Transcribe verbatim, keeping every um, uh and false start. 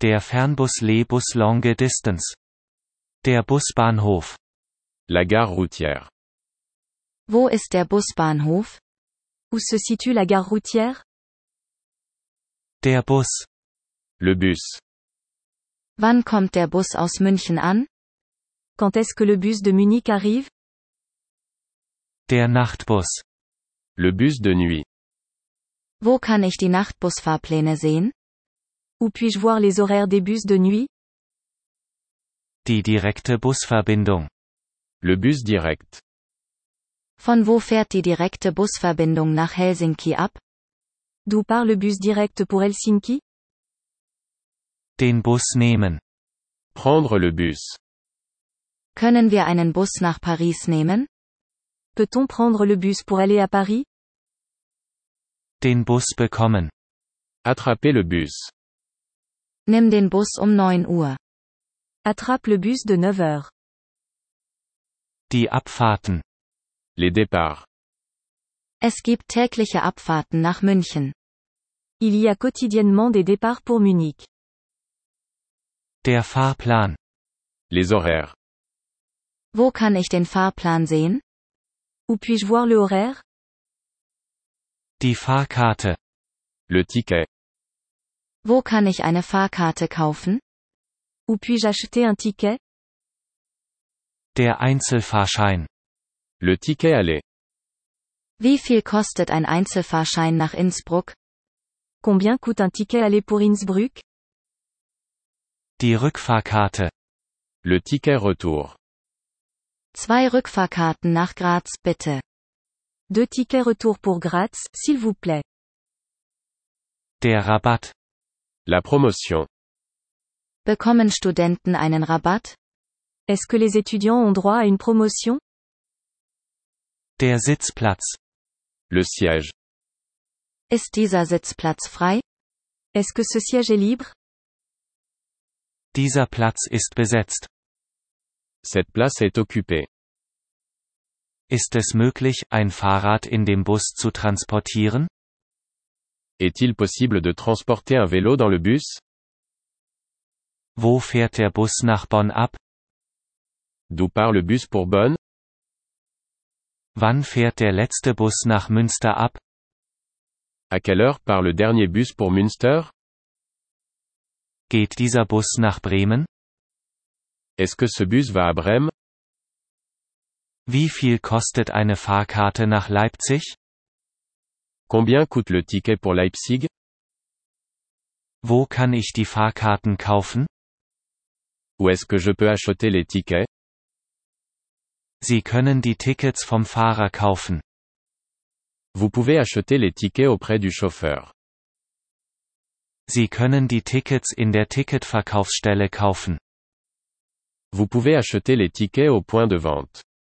Der Fernbus Les Bus Longue Distance. Der Busbahnhof. La gare routière. Wo ist der Busbahnhof? Où se situe la gare routière? Der Bus. Le bus. Wann kommt der Bus aus München an? Quand est-ce que le bus de Munich arrive? Der Nachtbus. Le bus de nuit. Wo kann ich die Nachtbusfahrpläne sehen? Où puis-je voir les horaires des bus de nuit? Die direkte Busverbindung. Le bus direct. Von wo fährt die direkte Busverbindung nach Helsinki ab? D'où part le bus direct pour Helsinki? Den Bus nehmen. Prendre le bus. Können wir einen Bus nach Paris nehmen? Peut-on prendre le bus pour aller à Paris? Den Bus bekommen. Attraper le bus. Nimm den Bus um neun Uhr. Attrape le bus de neuf heures. Die Abfahrten. Les départs. Es gibt tägliche Abfahrten nach München. Il y a quotidiennement des départs pour Munich. Der Fahrplan. Les horaires. Wo kann ich den Fahrplan sehen? Où puis-je voir le horaire? Die Fahrkarte. Le ticket. Wo kann ich eine Fahrkarte kaufen? Où puis-je acheter un ticket? Der Einzelfahrschein. Le ticket aller. Wie viel kostet ein Einzelfahrschein nach Innsbruck? Combien coûte un ticket aller pour Innsbruck? Die Rückfahrkarte. Le ticket retour. Zwei Rückfahrkarten nach Graz, bitte. Deux tickets retour pour Graz, s'il vous plaît. Der Rabatt. La promotion. Bekommen Studenten einen Rabatt? Est-ce que les étudiants ont droit à une promotion? Der Sitzplatz. Le siège. Ist dieser Sitzplatz frei? Est-ce que ce siège est libre? Dieser Platz ist besetzt. Cette place est occupée. Ist es möglich, ein Fahrrad in dem Bus zu transportieren? Est-il possible de transporter un vélo dans le bus? Wo fährt der Bus nach Bonn ab? D'où part le bus pour Bonn? Wann fährt der letzte Bus nach Münster ab? À quelle heure part le dernier bus pour Münster? Geht dieser Bus nach Bremen? Est-ce que ce bus va à Brême? Wie viel kostet eine Fahrkarte nach Leipzig? Combien coûte le ticket pour Leipzig? Wo kann ich die Fahrkarten kaufen? Où est-ce que je peux acheter les tickets? Sie können die Tickets vom Fahrer kaufen. Vous pouvez acheter les tickets auprès du chauffeur. Sie können die Tickets in der Ticketverkaufsstelle kaufen. Vous pouvez acheter les tickets au point de vente.